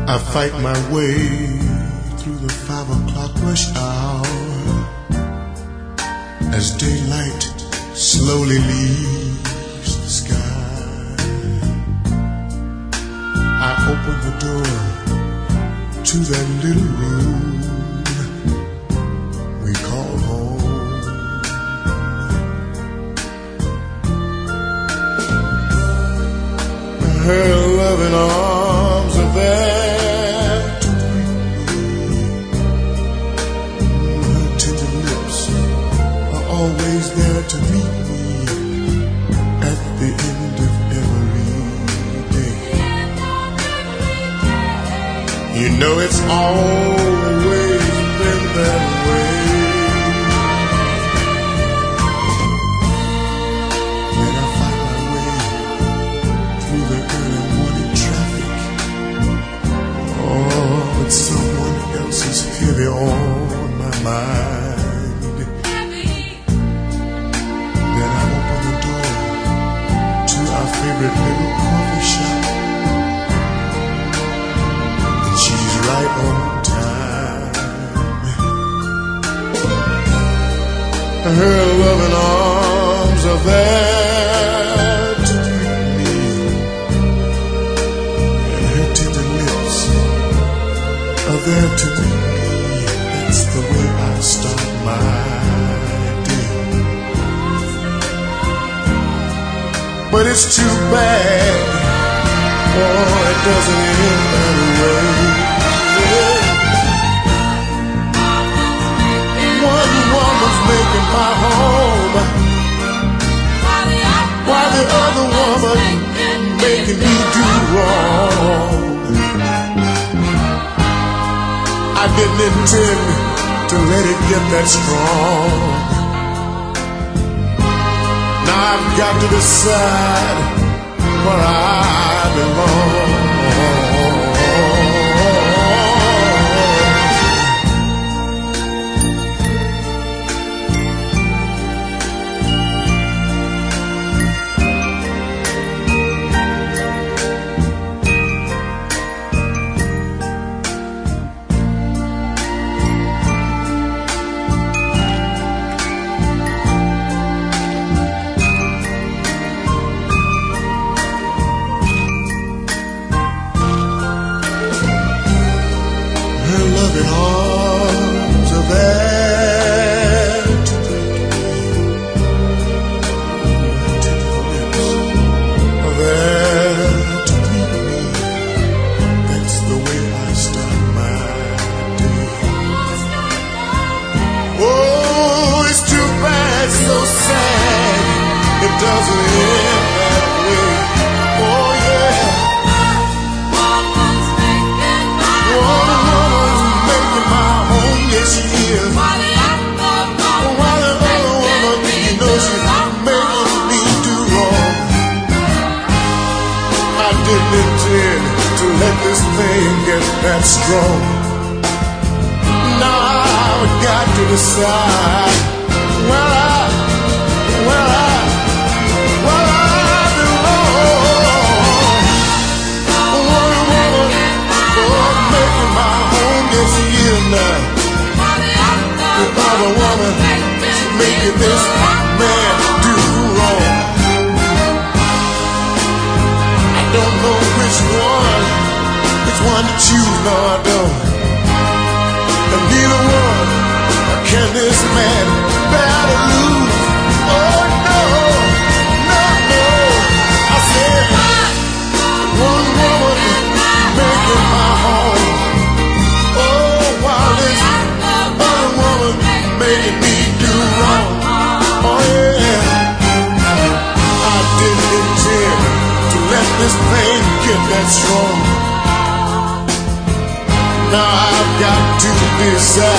I fight my way through the 5 o'clock rush hour as daylight slowly leaves the sky. I open the door to that little room we call home. Her loving arms are there to greet me. Her tender lips are always there to meet me at the end of every day. You know it's always been that way. Then I find my way through the early morning traffic. Oh, but someone else is heavy on my mind. Then I open the door to our favorite little coffee shop, and she's right on time. Her loving arms are there to greet me, and her tender lips are there to meet me. That's the way I start my day. But it's too bad, oh, it doesn't end that way. Yeah. One woman's making my home, while the other woman making me do wrong. I didn't intend to let it get that strong. Now I've got to decide where I belong. Her loving arms are there to greet me. Her tender lips are there to meet me. That's the way I start my day. Oh, it's too bad, so sad, it doesn't end that way. Oh yeah. One woman's making my home, yes she is. While the other woman, you know she's making me do wrong. I didn't intend to let this thing get that strong. Now I've got to decide where I belong. One woman, oh, making my home, yes she is now. The other woman, she's making this man do wrong. I don't know which one to choose, no I don't. And neither one can this man bear to lose. Oh no, no, no. I said, one woman making my home. Oh, while this other woman making me do wrong. Oh yeah, I didn't intend to let this thing get that strong. Now I've got to decide